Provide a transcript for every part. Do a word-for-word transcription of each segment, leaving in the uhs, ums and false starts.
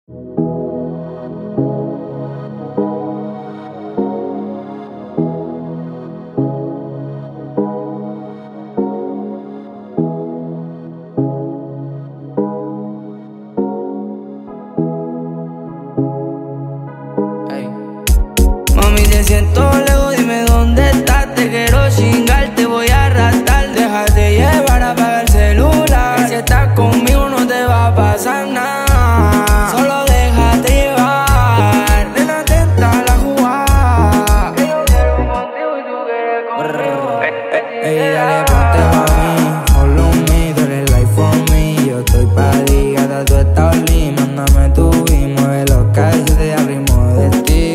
Mami, te siento lejos, dime dónde estás. Te quiero chingar, te voy a arrastrar. Déjate llevar, apaga el celular, que si estás conmigo no te va a pasar nada. Solo déjate llevar, nena, atenta la jugada. Que yo quiero contigo y tú quieres conmigo. Ey, dale, ponte pa' mí, follow me, tú eres life for me. Yo estoy pa' ti, gata, tú estás lit. Mándame tu y mueve los calles de ritmo de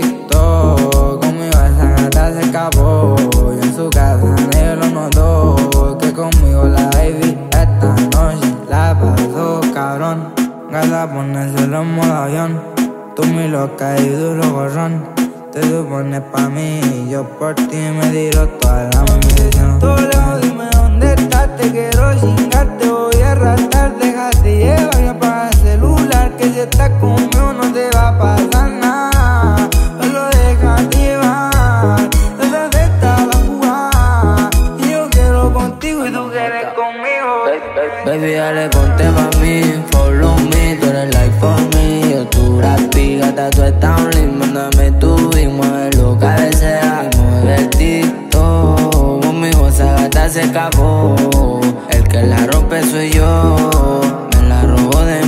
TikTok. Conmigo esa gata se escapó, y en su casa nadie lo notó. Que conmigo la baby esta noche la pasó cabrón. Gata, ponérselo en modo avión. Tú mi loca y duro gorrón. Te supones pa' mí y yo por ti me tiro toda la munición. Tú lejos, dime dónde estás, te quiero chingar, te voy a arrastrar. Déjate llevar y apaga el celular, que si estás conmigo no te va a pasar nada. Solo déjate llevar, desde esta la jugada. Y yo quiero contigo y tú quieres conmigo. Baby, dale, ponte pa' mí, follow me, tú eres life for me. Yo tu rapi, gata, tú estás un link. Mándame tu y mueve lo que desea. Mueve el TikTok, conmigo esa gata se escapó. El que la rompe soy yo, me la robo de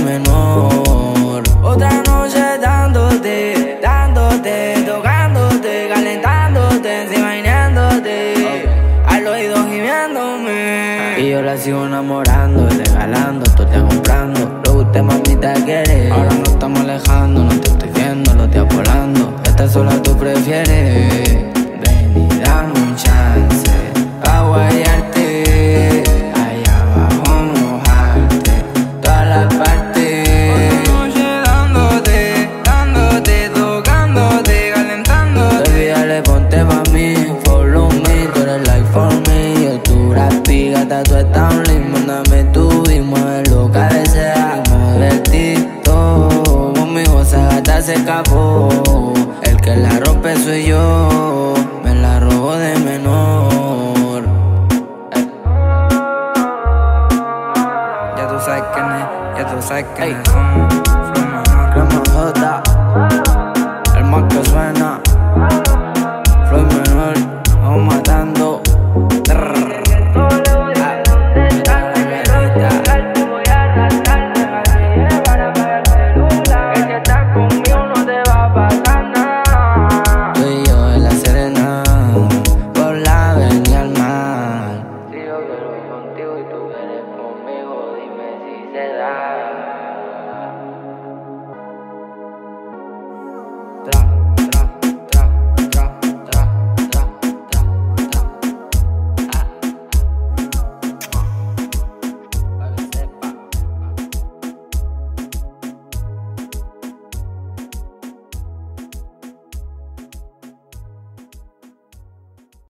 menor. Otra noche dándote, dándote, tocándote, calentándote, encima bañándote, al oído gimiéndome. Y yo la sigo enamorando, regalando, tú te comprando. Lo que usted mamita quiere. Ahora nos estamos alejando, no te estoy viendo, lo estoy volando. Esta sola tú prefieres. Ven y dame un chance pa' guayarte, allá abajo mojarte todas las partes. Otra noche dándote, dándote, tocándote, calentándote. Baby, dale, ponte pa' mí, follow me, tú eres life for me. Yo tu rapi, gata, tú estás un link. Mándame tu y mueve lo que desea. Mueve el TikTok, conmigo esa gata se escapó. El que la rompe soy yo, me la robo de menor. Ya tú sabes quién es, ya tú sabes quién es.